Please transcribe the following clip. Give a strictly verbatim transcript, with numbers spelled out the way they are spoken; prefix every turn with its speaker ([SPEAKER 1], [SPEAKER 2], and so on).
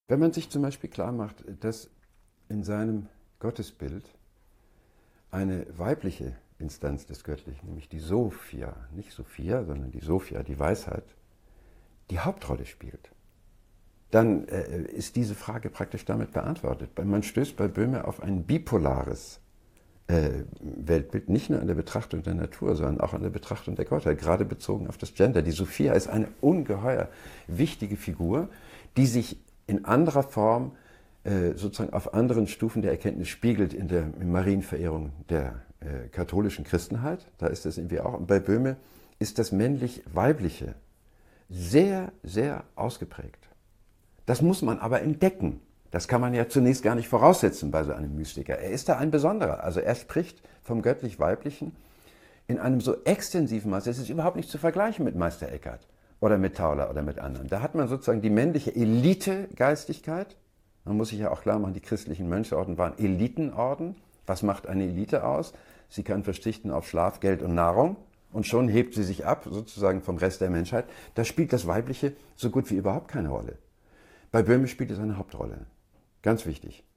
[SPEAKER 1] Wenn man sich zum Beispiel klar macht, dass in seinem Gottesbild eine weibliche Instanz des Göttlichen, nämlich die Sophia, nicht Sophia, sondern die Sophia, die Weisheit, die Hauptrolle spielt, dann äh, ist diese Frage praktisch damit beantwortet. Man stößt bei Böhme auf ein bipolares äh, Weltbild, nicht nur an der Betrachtung der Natur, sondern auch an der Betrachtung der Gottheit, gerade bezogen auf das Gender. Die Sophia ist eine ungeheuer wichtige Figur, die sich in anderer Form äh, sozusagen auf anderen Stufen der Erkenntnis spiegelt in der Marienverehrung der äh, katholischen Christenheit. Da ist das irgendwie auch. Und bei Böhme ist das männlich-weibliche sehr, sehr ausgeprägt. Das muss man aber entdecken. Das kann man ja zunächst gar nicht voraussetzen bei so einem Mystiker. Er ist da ein Besonderer. Also er spricht vom göttlich-weiblichen in einem so extensiven Maß. Es ist überhaupt nicht zu vergleichen mit Meister Eckhart oder mit Tauler oder mit anderen. Da hat man sozusagen die männliche Elite-Geistigkeit. Man muss sich ja auch klar machen, die christlichen Mönchsorden waren Elitenorden. Was macht eine Elite aus? Sie kann verzichten auf Schlaf, Geld und Nahrung. Und schon hebt sie sich ab, sozusagen vom Rest der Menschheit. Da spielt das Weibliche so gut wie überhaupt keine Rolle. Bei Böhme spielt es eine Hauptrolle. Ganz wichtig.